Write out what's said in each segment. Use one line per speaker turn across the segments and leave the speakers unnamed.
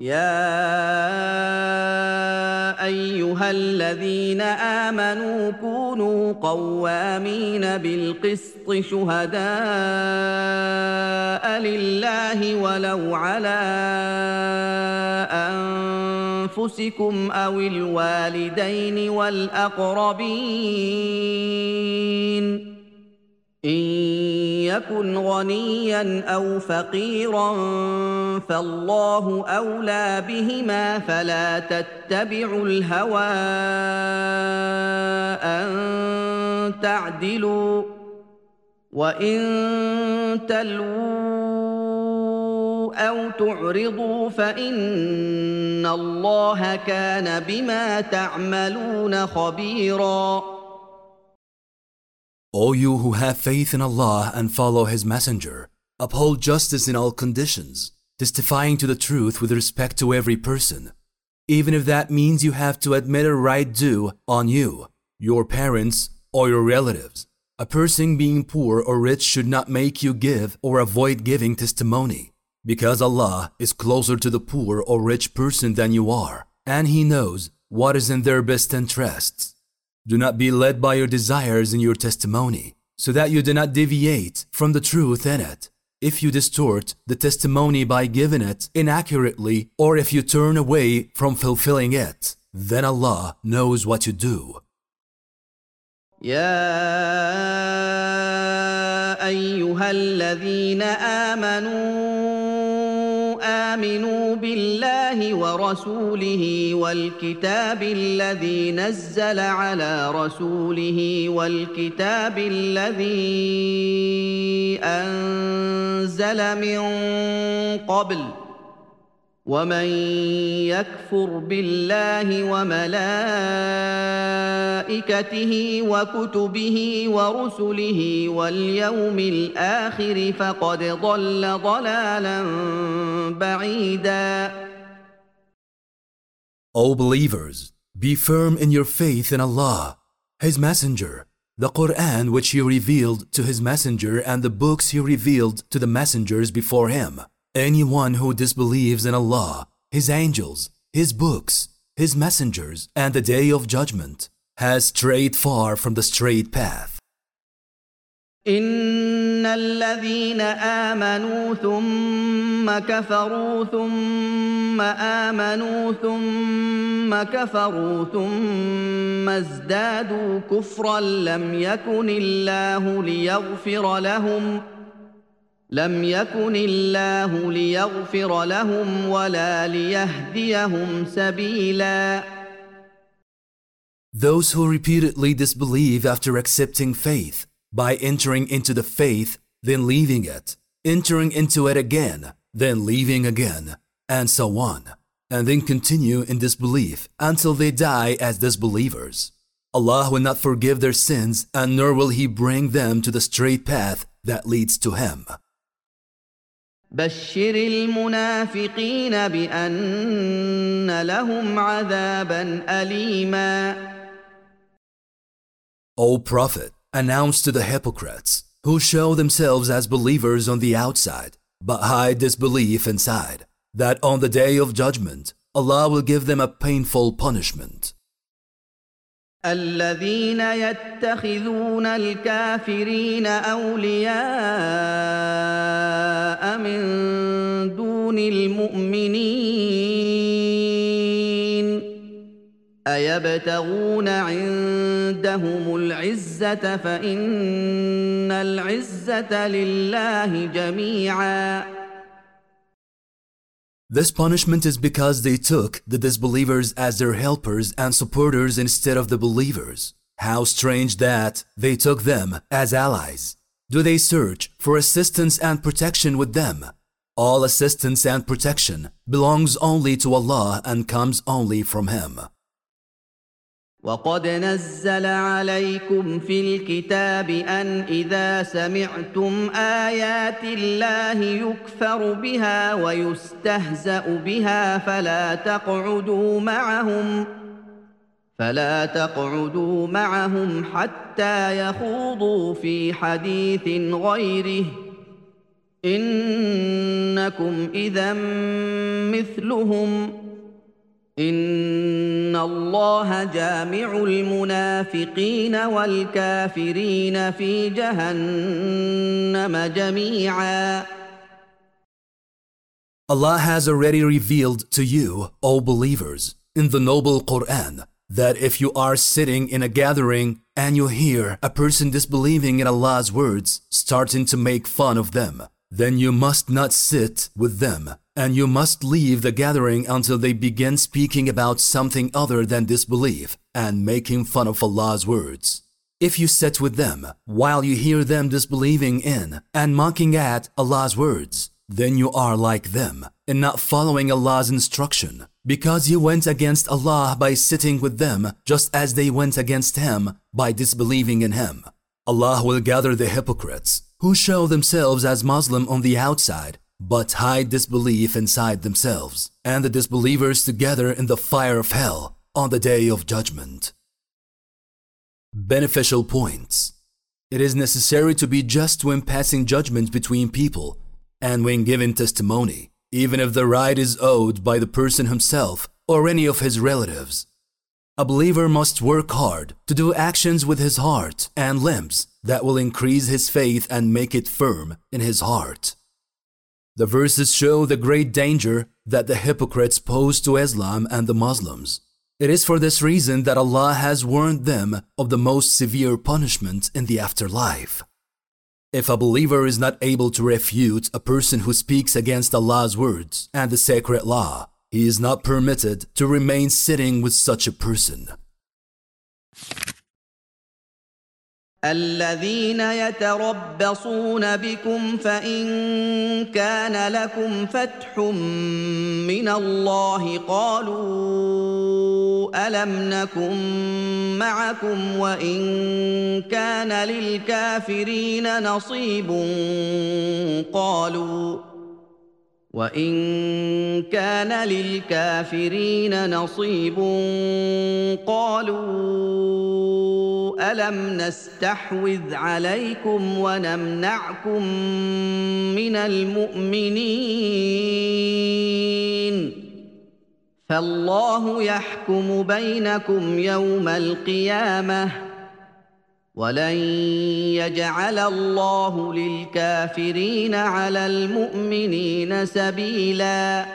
يا أيها الذين آمنوا كونوا قوامين بالقسط شهداء لله ولو على أنفسكم أو الوالدين والأقربين إن يكن غنيا أو فقيرا فالله أولى بهما فلا تتبعوا الهوى أن تعدلوا وإن تلووا أو تعرضوا فإن الله كان بما تعملون خبيراً.
O you who have faith in Allah and follow His Messenger, uphold justice in all conditions, testifying to the truth with respect to every person, even if that means you have to admit a right due on you, your parents, or your relatives. A person being poor or rich should not make you give or avoid giving testimony, because Allah is closer to the poor or rich person than you are, and He knows what is in their best interests. Do not be led by your desires in your testimony, so that you do not deviate from the truth in it. If you distort the testimony by giving it inaccurately, or if you turn away from fulfilling it, then Allah knows what you do.
يا أيها الذين آمنوا بالله ورسوله والكتاب الذي نزل على رسوله والكتاب الذي أنزل من قبل ومن يكفر بالله وملائكته وكتبه ورسله واليوم الآخر فقد ضل ضلالا بعيدا.
O believers, be firm in your faith in Allah, His Messenger, the Quran which He revealed to His Messenger and the books He revealed to the messengers before Him. Anyone who disbelieves in Allah, His angels, His books, His messengers, and the Day of Judgment has strayed far from the straight path.
إن الذين آمنوا ثم كفروا ثم آمنوا ثم كفروا ثم ازدادوا كفرا لم يكن الله ليغفر لهم ولا ليهديهم سبيلا.
Those who repeatedly disbelieve after accepting faith, by entering into the faith, then leaving it, entering into it again, then leaving again, and so on, and then continue in disbelief until they die as disbelievers. Allah will not forgive their sins, and nor will He bring them to the straight path that leads to Him.
بشر المنافقين بأن لهم عذابا أليما.
O Prophet, announce to the hypocrites who show themselves as believers on the outside but hide disbelief inside, that on the Day of Judgment Allah will give them a painful punishment.
الذين يتخذون الكافرين أولياء من دون المؤمنين أيبتغون عندهم العزة فإن العزة لله جميعا.
This punishment is because they took the disbelievers as their helpers and supporters instead of the believers. How strange that they took them as allies. Do they search for assistance and protection with them? All assistance and protection belongs only to Allah and comes only from Him.
وقد نزل عليكم في الكتاب أن إذا سمعتم آيات الله يكفر بها ويستهزأ بها فلا تقعدوا معهم حتى يخوضوا في حديث غيره إنكم إذا مثلهم إن الله جامع المنافقين والكافرين في جهنم جميعا.
Allah has already revealed to you, O believers, in the noble Quran, that if you are sitting in a gathering and you hear a person disbelieving in Allah's words starting to make fun of them, then you must not sit with them, and you must leave the gathering until they begin speaking about something other than disbelief and making fun of Allah's words. If you sit with them while you hear them disbelieving in and mocking at Allah's words, then you are like them in not following Allah's instruction, because you went against Allah by sitting with them just as they went against Him by disbelieving in Him. Allah will gather the hypocrites who show themselves as Muslim on the outside but hide disbelief inside themselves, and the disbelievers together in the fire of hell on the day of judgment. Beneficial points. It is necessary to be just when passing judgment between people and when giving testimony, even if the right is owed by the person himself or any of his relatives. A believer must work hard to do actions with his heart and limbs that will increase his faith and make it firm in his heart. The verses show the great danger that the hypocrites pose to Islam and the Muslims. It is for this reason that Allah has warned them of the most severe punishment in the afterlife. If a believer is not able to refute a person who speaks against Allah's words and the sacred law, he is not permitted to remain sitting with such a person.
الذين يتربصون بكم فإن كان لكم فتح من الله قالوا ألم نكن معكم وإن كان للكافرين نصيب قالوا ألم نستحوذ عليكم ونمنعكم من المؤمنين فالله يحكم بينكم يوم القيامة ولن يجعل الله للكافرين على المؤمنين سبيلا.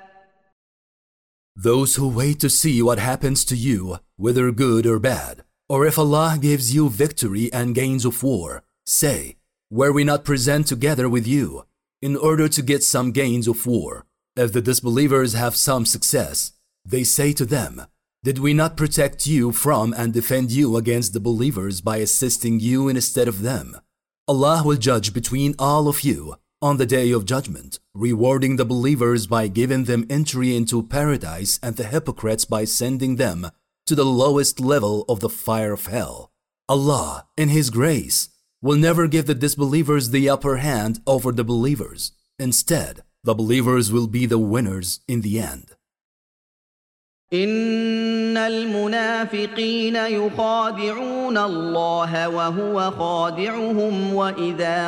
Those who wait to see what happens to you, whether good or bad, or if Allah gives you victory and gains of war, say, were we not present together with you in order to get some gains of war? If the disbelievers have some success, they say to them, did we not protect you from and defend you against the believers by assisting you instead of them? Allah will judge between all of you on the day of judgment, rewarding the believers by giving them entry into paradise and the hypocrites by sending them to the lowest level of the fire of hell. Allah, in His grace, will never give the disbelievers the upper hand over the believers. Instead, the believers will be the winners in the end.
إن المنافقين يخادعون الله وهو خادعهم وإذا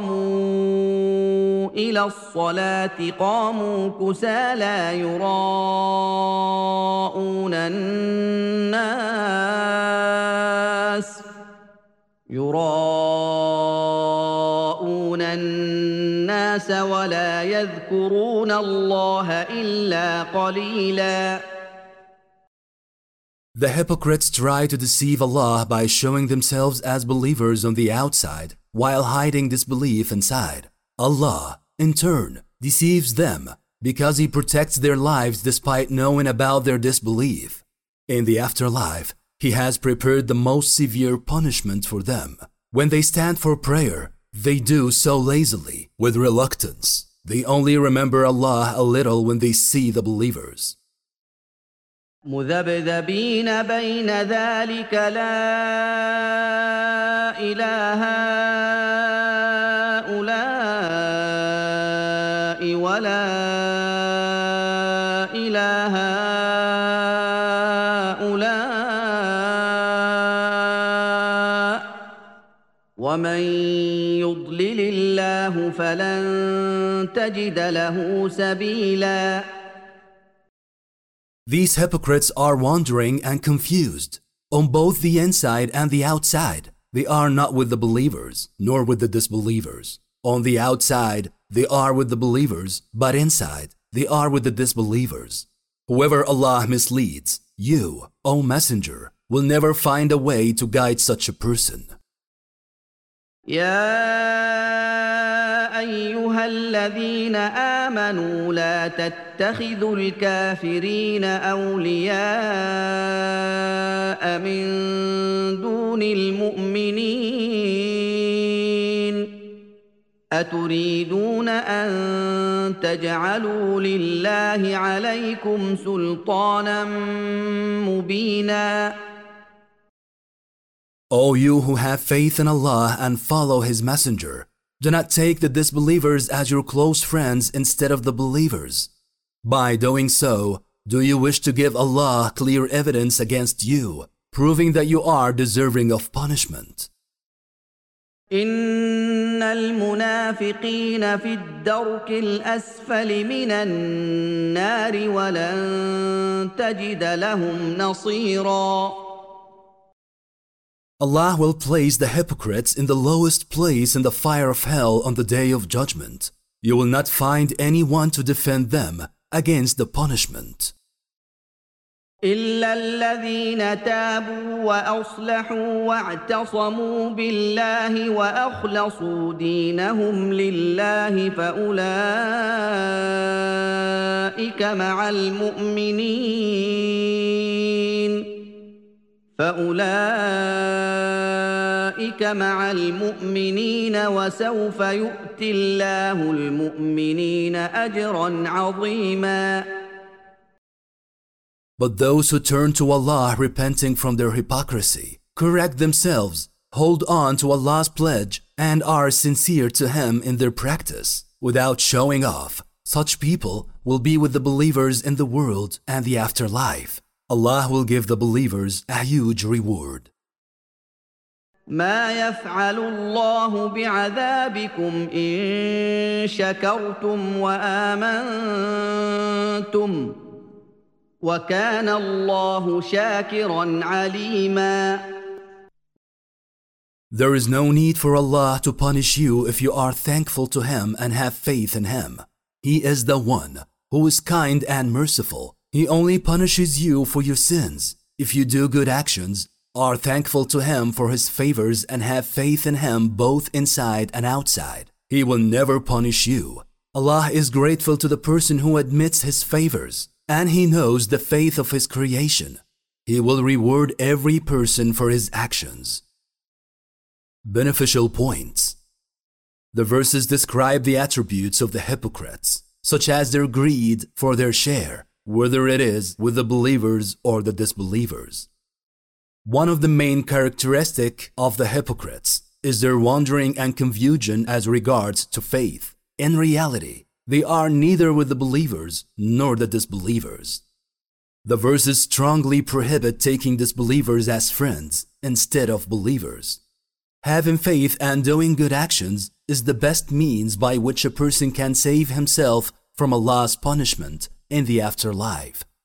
قاموا إلى الصلاة قاموا كسالى يراءون الناس ولا يذكرون الله إلا قليلاً.
The hypocrites try to deceive Allah by showing themselves as believers on the outside while hiding disbelief inside. Allah, in turn, deceives them because He protects their lives despite knowing about their disbelief. In the afterlife, He has prepared the most severe punishment for them. When they stand for prayer, they do so lazily, with reluctance. They only remember Allah a little when they see the believers.
مذبذبين بين ذلك لا إله هؤلاء ولا إله هؤلاء ومن يضلل الله فلن تجد له سبيلا.
These hypocrites are wandering and confused. On both the inside and the outside, they are not with the believers, nor with the disbelievers. On the outside, they are with the believers, but inside, they are with the disbelievers. Whoever Allah misleads, you, O Messenger, will never find a way to guide such a person.
يا أيها الذين آمنوا لا تتخذوا الكافرين أولياء من دون المؤمنين أتريدون أن تجعلوا لله عليكم سلطانا مبينا.
O you who have faith in Allah and follow His Messenger, do not take the disbelievers as your close friends instead of the believers. By doing so, do you wish to give Allah clear evidence against you, proving that you are deserving of punishment?
إن المنافقين في الدرك الأسفل من النار ولن تجد لهم نصيرا.
Allah will place the hypocrites in the lowest place in the fire of hell on the day of judgment. You will not find anyone to defend them against the punishment.
إلا الذين تابوا وأصلحوا واعتصموا بالله وأخلصوا دينهم لله فأولئك مع المؤمنين وسوف يؤتي الله المؤمنين أجرا عظيما.
But those who turn to Allah repenting from their hypocrisy, correct themselves, hold on to Allah's pledge, and are sincere to Him in their practice, without showing off, such people will be with the believers in the world and the afterlife. Allah will give the believers a huge reward.
ما يفعل الله بعذابكم إن شكرتم وآمنتم وكان الله شاكرا عليما.
There is no need for Allah to punish you if you are thankful to Him and have faith in Him. He is the one who is kind and merciful. He only punishes you for your sins. If you do good actions, are thankful to Him for His favors and have faith in Him both inside and outside, He will never punish you. Allah is grateful to the person who admits His favors, and He knows the faith of His creation. He will reward every person for his actions. Beneficial points. The verses describe the attributes of the hypocrites, such as their greed for their share, whether it is with the believers or the disbelievers. One of the main characteristics of the hypocrites is their wandering and confusion as regards to faith. In reality, they are neither with the believers nor the disbelievers. The verses strongly prohibit taking disbelievers as friends instead of believers. Having faith and doing good actions is the best means by which a person can save himself from Allah's punishment in the afterlife.